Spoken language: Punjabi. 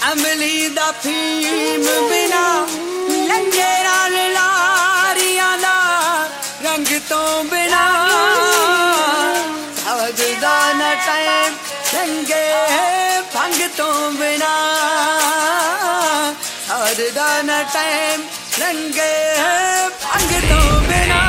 ਅਮਲੀ ਦਾ ਫੀਮ ਬਿਨਾ ਲੰਗੇ ਨਾਲ ਲਾਰੀਆਂ ਦਾ ਰੰਗ ਤੋਂ ਬਿਨਾ ਸਾਜਦਾ ਨਾ ਟਾਈਮ ਲੰਗੇ ਭੰਗ ਤੋਂ ਬਿਨਾ ਸਾਜਦਾ ਨਾ ਟਾਈਮ ਲੰਗੇ ਭੰਗ ਤੋਂ ਬਿਨਾ